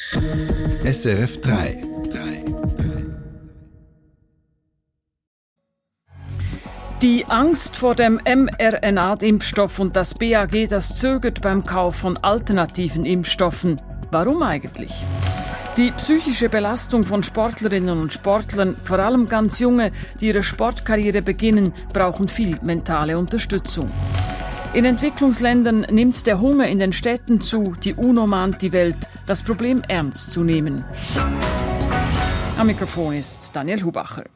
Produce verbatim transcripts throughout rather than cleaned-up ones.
S R F drei. Die Angst vor dem mRNA-Impfstoff und das B A G, das zögert beim Kauf von alternativen Impfstoffen. Warum eigentlich? Die psychische Belastung von Sportlerinnen und Sportlern, vor allem ganz junge, die ihre Sportkarriere beginnen, brauchen viel mentale Unterstützung. In Entwicklungsländern nimmt der Hunger in den Städten zu. Die UNO mahnt die Welt, das Problem ernst zu nehmen. Am Mikrofon ist Daniel Hubacher.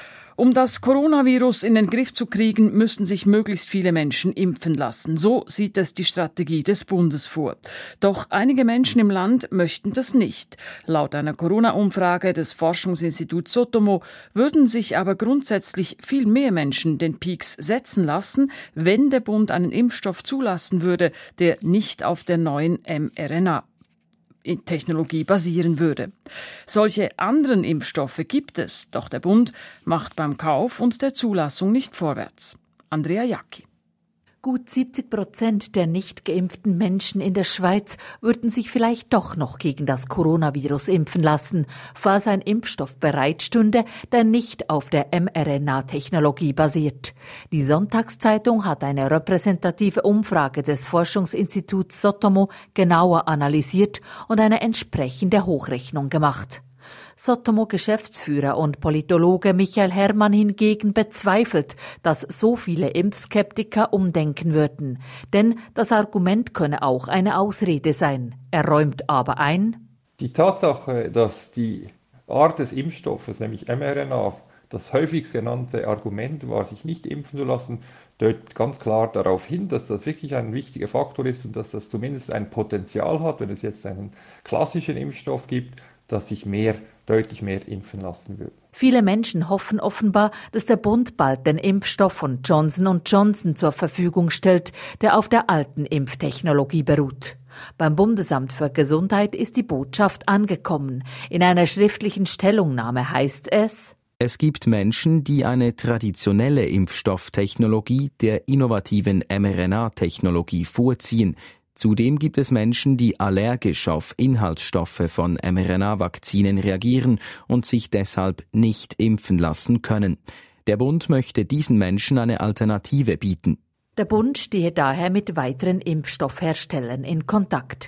Um das Coronavirus in den Griff zu kriegen, müssen sich möglichst viele Menschen impfen lassen. So sieht es die Strategie des Bundes vor. Doch einige Menschen im Land möchten das nicht. Laut einer Corona-Umfrage des Forschungsinstituts Sotomo würden sich aber grundsätzlich viel mehr Menschen den Peaks setzen lassen, wenn der Bund einen Impfstoff zulassen würde, der nicht auf der neuen mRNA Technologie basieren würde. Solche anderen Impfstoffe gibt es, doch der Bund macht beim Kauf und der Zulassung nicht vorwärts. Andrea Jacki. Gut siebzig Prozent der nicht geimpften Menschen in der Schweiz würden sich vielleicht doch noch gegen das Coronavirus impfen lassen, falls ein Impfstoff bereitstünde, der nicht auf der mRNA-Technologie basiert. Die Sonntagszeitung hat eine repräsentative Umfrage des Forschungsinstituts Sotomo genauer analysiert und eine entsprechende Hochrechnung gemacht. Sotomo-Geschäftsführer und Politologe Michael Herrmann hingegen bezweifelt, dass so viele Impfskeptiker umdenken würden. Denn das Argument könne auch eine Ausrede sein. Er räumt aber ein: Die Tatsache, dass die Art des Impfstoffes, nämlich mRNA, das häufigst genannte Argument war, sich nicht impfen zu lassen, deutet ganz klar darauf hin, dass das wirklich ein wichtiger Faktor ist und dass das zumindest ein Potenzial hat, wenn es jetzt einen klassischen Impfstoff gibt, dass sich mehr, deutlich mehr impfen lassen würde. Viele Menschen hoffen offenbar, dass der Bund bald den Impfstoff von Johnson und Johnson zur Verfügung stellt, der auf der alten Impftechnologie beruht. Beim Bundesamt für Gesundheit ist die Botschaft angekommen. In einer schriftlichen Stellungnahme heißt es: Es gibt Menschen, die eine traditionelle Impfstofftechnologie der innovativen mRNA-Technologie vorziehen. Zudem gibt es Menschen, die allergisch auf Inhaltsstoffe von mRNA-Vakzinen reagieren und sich deshalb nicht impfen lassen können. Der Bund möchte diesen Menschen eine Alternative bieten. Der Bund stehe daher mit weiteren Impfstoffherstellern in Kontakt.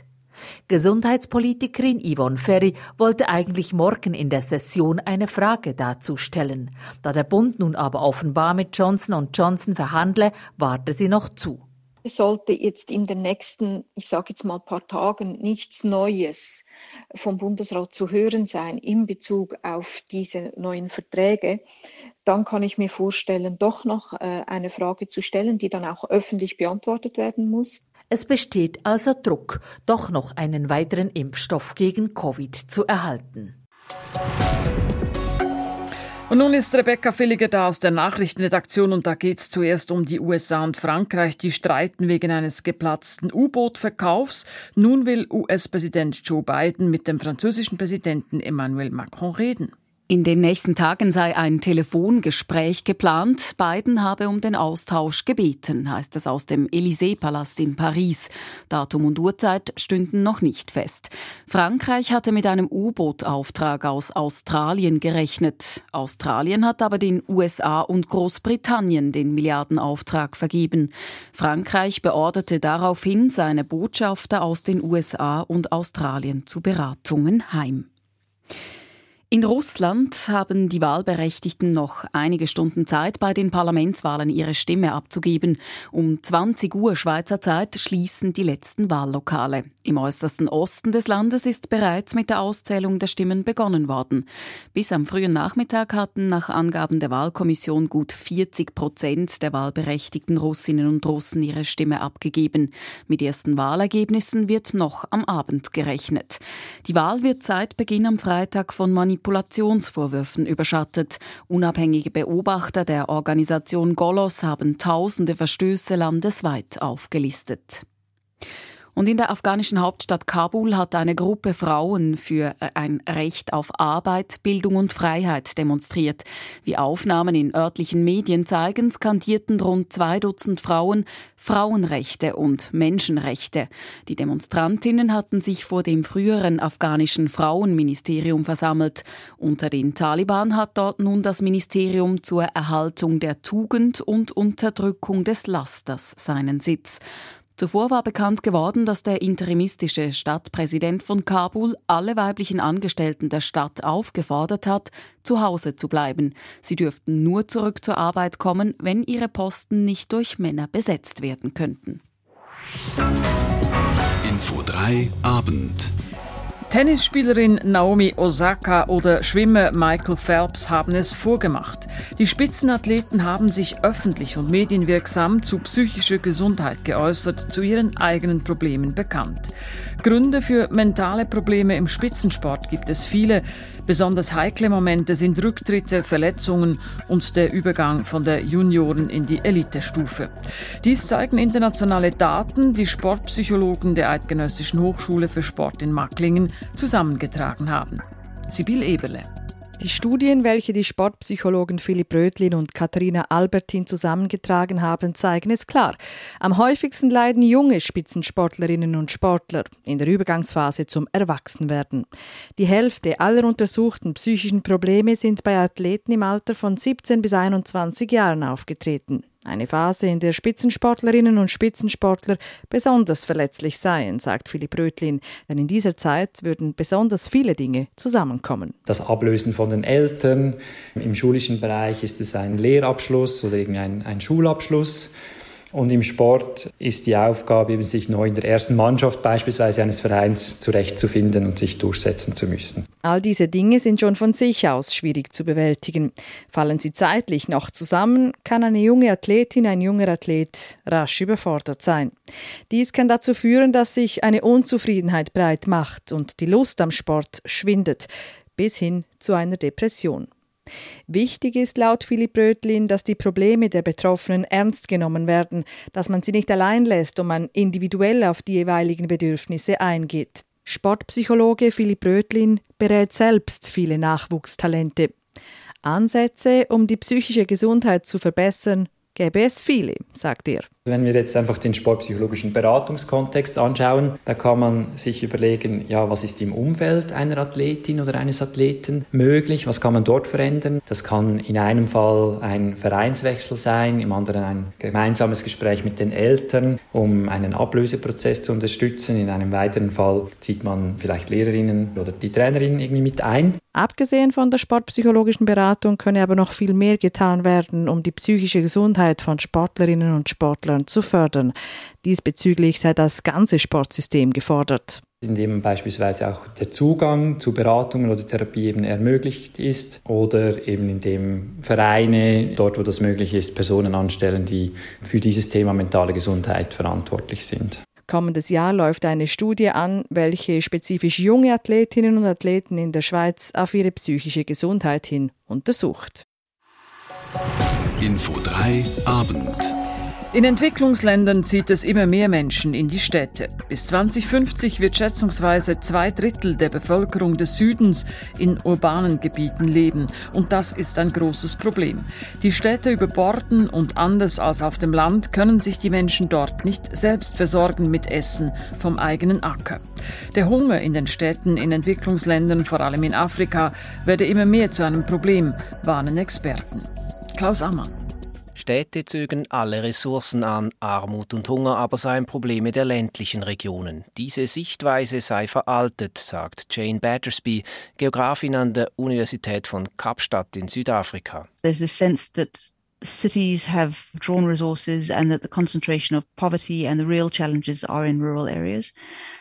Gesundheitspolitikerin Yvonne Ferry wollte eigentlich morgen in der Session eine Frage dazu stellen. Da der Bund nun aber offenbar mit Johnson und Johnson verhandle, warte sie noch zu. Es sollte jetzt in den nächsten, ich sage jetzt mal paar Tagen, nichts Neues vom Bundesrat zu hören sein in Bezug auf diese neuen Verträge. Dann kann ich mir vorstellen, doch noch eine Frage zu stellen, die dann auch öffentlich beantwortet werden muss. Es besteht also Druck, doch noch einen weiteren Impfstoff gegen Covid zu erhalten. Und nun ist Rebecca Villiger da aus der Nachrichtenredaktion und da geht es zuerst um die U S A und Frankreich. Die streiten wegen eines geplatzten U-Boot-Verkaufs. Nun will U S-Präsident Joe Biden mit dem französischen Präsidenten Emmanuel Macron reden. In den nächsten Tagen sei ein Telefongespräch geplant. Biden habe um den Austausch gebeten, heißt es aus dem Élysée-Palast in Paris. Datum und Uhrzeit stünden noch nicht fest. Frankreich hatte mit einem U-Boot-Auftrag aus Australien gerechnet. Australien hat aber den U S A und Großbritannien den Milliardenauftrag vergeben. Frankreich beorderte daraufhin seine Botschafter aus den U S A und Australien zu Beratungen heim. In Russland haben die Wahlberechtigten noch einige Stunden Zeit, bei den Parlamentswahlen ihre Stimme abzugeben. Um zwanzig Uhr Schweizer Zeit schließen die letzten Wahllokale. Im äußersten Osten des Landes ist bereits mit der Auszählung der Stimmen begonnen worden. Bis am frühen Nachmittag hatten nach Angaben der Wahlkommission gut vierzig Prozent der wahlberechtigten Russinnen und Russen ihre Stimme abgegeben. Mit ersten Wahlergebnissen wird noch am Abend gerechnet. Die Wahl wird seit Beginn am Freitag von Manipulationsvorwürfen überschattet. Unabhängige Beobachter der Organisation Golos haben tausende Verstöße landesweit aufgelistet. Und in der afghanischen Hauptstadt Kabul hat eine Gruppe Frauen für ein Recht auf Arbeit, Bildung und Freiheit demonstriert. Wie Aufnahmen in örtlichen Medien zeigen, skandierten rund zwei Dutzend Frauen Frauenrechte und Menschenrechte. Die Demonstrantinnen hatten sich vor dem früheren afghanischen Frauenministerium versammelt. Unter den Taliban hat dort nun das Ministerium zur Erhaltung der Tugend und Unterdrückung des Lasters seinen Sitz. Zuvor war bekannt geworden, dass der interimistische Stadtpräsident von Kabul alle weiblichen Angestellten der Stadt aufgefordert hat, zu Hause zu bleiben. Sie dürften nur zurück zur Arbeit kommen, wenn ihre Posten nicht durch Männer besetzt werden könnten. Info drei Abend. Tennisspielerin Naomi Osaka oder Schwimmer Michael Phelps haben es vorgemacht. Die Spitzenathleten haben sich öffentlich und medienwirksam zu psychischer Gesundheit geäußert, zu ihren eigenen Problemen bekannt. Gründe für mentale Probleme im Spitzensport gibt es viele. Besonders heikle Momente sind Rücktritte, Verletzungen und der Übergang von der Junioren- in die Elitestufe. Dies zeigen internationale Daten, die Sportpsychologen der Eidgenössischen Hochschule für Sport in Macklingen zusammengetragen haben. Sibyl Eberle. Die Studien, welche die Sportpsychologen Philipp Röthlin und Katharina Albertin zusammengetragen haben, zeigen es klar. Am häufigsten leiden junge Spitzensportlerinnen und Sportler in der Übergangsphase zum Erwachsenwerden. Die Hälfte aller untersuchten psychischen Probleme sind bei Athleten im Alter von siebzehn bis einundzwanzig Jahren aufgetreten. Eine Phase, in der Spitzensportlerinnen und Spitzensportler besonders verletzlich seien, sagt Philipp Röthlin. Denn in dieser Zeit würden besonders viele Dinge zusammenkommen. Das Ablösen von den Eltern. Im schulischen Bereich ist es ein Lehrabschluss oder irgendein ein Schulabschluss. Und im Sport ist die Aufgabe, eben sich neu in der ersten Mannschaft beispielsweise eines Vereins zurechtzufinden und sich durchsetzen zu müssen. All diese Dinge sind schon von sich aus schwierig zu bewältigen. Fallen sie zeitlich noch zusammen, kann eine junge Athletin, ein junger Athlet rasch überfordert sein. Dies kann dazu führen, dass sich eine Unzufriedenheit breit macht und die Lust am Sport schwindet, bis hin zu einer Depression. Wichtig ist laut Philipp Röthlin, dass die Probleme der Betroffenen ernst genommen werden, dass man sie nicht allein lässt und man individuell auf die jeweiligen Bedürfnisse eingeht. Sportpsychologe Philipp Röthlin berät selbst viele Nachwuchstalente. Ansätze, um die psychische Gesundheit zu verbessern, gäbe es viele, sagt er. Wenn wir jetzt einfach den sportpsychologischen Beratungskontext anschauen, da kann man sich überlegen, ja, was ist im Umfeld einer Athletin oder eines Athleten möglich, was kann man dort verändern. Das kann in einem Fall ein Vereinswechsel sein, im anderen ein gemeinsames Gespräch mit den Eltern, um einen Ablöseprozess zu unterstützen. In einem weiteren Fall zieht man vielleicht Lehrerinnen oder die Trainerinnen irgendwie mit ein. Abgesehen von der sportpsychologischen Beratung könne aber noch viel mehr getan werden, um die psychische Gesundheit von Sportlerinnen und Sportlern zu fördern. Diesbezüglich sei das ganze Sportsystem gefordert. Indem beispielsweise auch der Zugang zu Beratungen oder Therapie eben ermöglicht ist oder eben indem Vereine, dort wo das möglich ist, Personen anstellen, die für dieses Thema mentale Gesundheit verantwortlich sind. Kommendes Jahr läuft eine Studie an, welche spezifisch junge Athletinnen und Athleten in der Schweiz auf ihre psychische Gesundheit hin untersucht. Info drei Abend. In Entwicklungsländern zieht es immer mehr Menschen in die Städte. Bis zwanzig fünfzig wird schätzungsweise zwei Drittel der Bevölkerung des Südens in urbanen Gebieten leben. Und das ist ein großes Problem. Die Städte überborden und anders als auf dem Land können sich die Menschen dort nicht selbst versorgen mit Essen vom eigenen Acker. Der Hunger in den Städten in Entwicklungsländern, vor allem in Afrika, werde immer mehr zu einem Problem, warnen Experten. Klaus Ammann. Städte zögen alle Ressourcen an, Armut und Hunger aber seien Probleme der ländlichen Regionen. Diese Sichtweise sei veraltet, sagt Jane Battersby, Geografin an der Universität von Kapstadt in Südafrika. There's this sense that cities have drawn resources and that the concentration of poverty and the real challenges are in rural areas.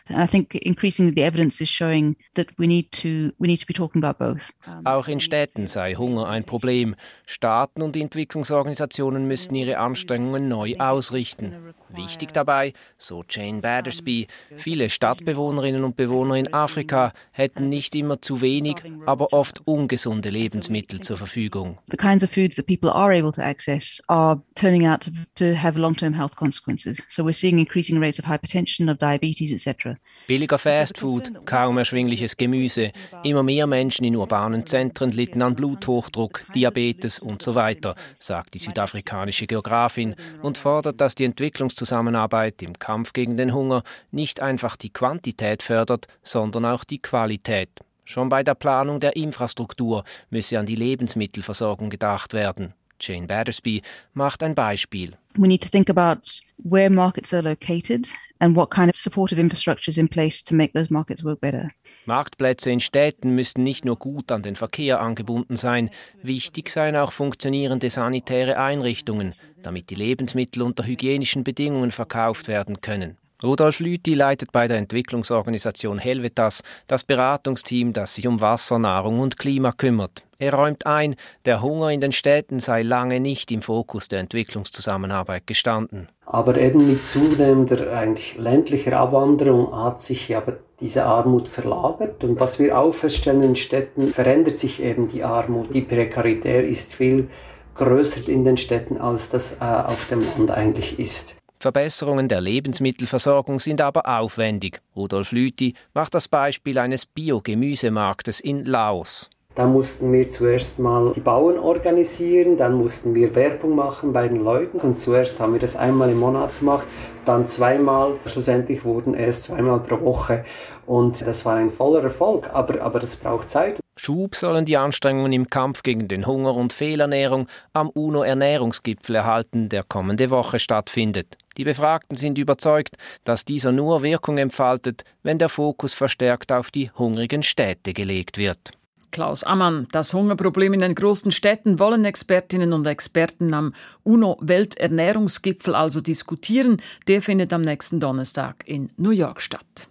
And I think increasingly the evidence is showing that we need to we need to be talking about both. Auch in Städten sei Hunger ein Problem. Staaten und Entwicklungsorganisationen müssten ihre Anstrengungen neu ausrichten. Wichtig dabei, so Jane Battersby, viele Stadtbewohnerinnen und Bewohner in Afrika hätten nicht immer zu wenig, aber oft ungesunde Lebensmittel zur Verfügung. The kinds of foods that people are able to access are turning out to, to have long-term health consequences. So we're seeing increasing rates of hypertension, of diabetes et cetera. Billiger Fastfood, kaum erschwingliches Gemüse. Immer mehr Menschen in urbanen Zentren litten an Bluthochdruck, Diabetes und so weiter, sagt die südafrikanische Geografin und fordert, dass die Entwicklungszusammenarbeit im Kampf gegen den Hunger nicht einfach die Quantität fördert, sondern auch die Qualität. Schon bei der Planung der Infrastruktur müsse an die Lebensmittelversorgung gedacht werden. Jane Battersby macht ein Beispiel. We need to think about where markets are located and what kind of supportive infrastructure is in place to make those markets work better. Marktplätze in Städten müssten nicht nur gut an den Verkehr angebunden sein, wichtig seien auch funktionierende sanitäre Einrichtungen, damit die Lebensmittel unter hygienischen Bedingungen verkauft werden können. Rudolf Lüthi leitet bei der Entwicklungsorganisation Helvetas das Beratungsteam, das sich um Wasser, Nahrung und Klima kümmert. Er räumt ein, der Hunger in den Städten sei lange nicht im Fokus der Entwicklungszusammenarbeit gestanden. Aber eben mit zunehmender eigentlich ländlicher Abwanderung hat sich aber diese Armut verlagert. Und was wir auch feststellen, in Städten verändert sich eben die Armut. Die Prekarität ist viel größer in den Städten, als das äh, auf dem Land eigentlich ist. Verbesserungen der Lebensmittelversorgung sind aber aufwendig. Rudolf Lüthi macht das Beispiel eines Bio-Gemüsemarktes in Laos. Da mussten wir zuerst mal die Bauern organisieren, dann mussten wir Werbung machen bei den Leuten. Und zuerst haben wir das einmal im Monat gemacht, dann zweimal. Schlussendlich wurden es zweimal pro Woche. Und das war ein voller Erfolg, aber, aber das braucht Zeit. Schub sollen die Anstrengungen im Kampf gegen den Hunger und Fehlernährung am UNO-Ernährungsgipfel erhalten, der kommende Woche stattfindet. Die Befragten sind überzeugt, dass dieser nur Wirkung entfaltet, wenn der Fokus verstärkt auf die hungrigen Städte gelegt wird. Klaus Ammann, das Hungerproblem in den großen Städten wollen Expertinnen und Experten am UNO-Welternährungsgipfel also diskutieren. Der findet am nächsten Donnerstag in New York statt.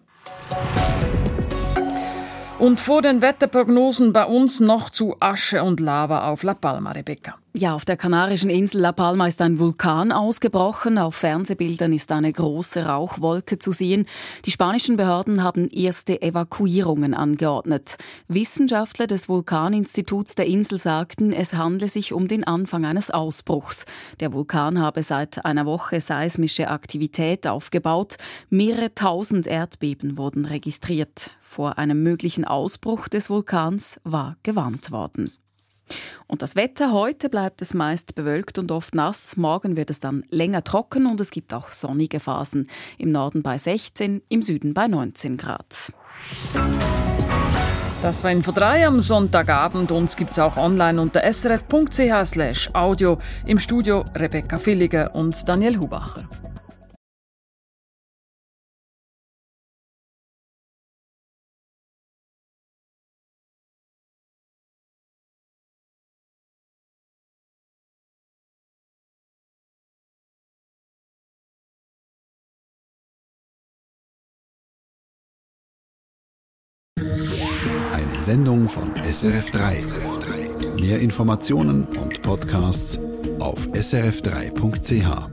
Und vor den Wetterprognosen bei uns noch zu Asche und Lava auf La Palma, Rebecca. Ja, auf der kanarischen Insel La Palma ist ein Vulkan ausgebrochen. Auf Fernsehbildern ist eine große Rauchwolke zu sehen. Die spanischen Behörden haben erste Evakuierungen angeordnet. Wissenschaftler des Vulkaninstituts der Insel sagten, es handle sich um den Anfang eines Ausbruchs. Der Vulkan habe seit einer Woche seismische Aktivität aufgebaut. Mehrere tausend Erdbeben wurden registriert. Vor einem möglichen Ausbruch des Vulkans war gewarnt worden. Und das Wetter: heute bleibt es meist bewölkt und oft nass. Morgen wird es dann länger trocken und es gibt auch sonnige Phasen. Im Norden bei sechzehn, im Süden bei neunzehn Grad. Das war Info drei am Sonntagabend. Uns gibt es auch online unter s r f punkt c h slash audio. Im Studio Rebecca Villiger und Daniel Hubacher. Eine Sendung von S R F drei. Mehr Informationen und Podcasts auf s r f drei punkt c h.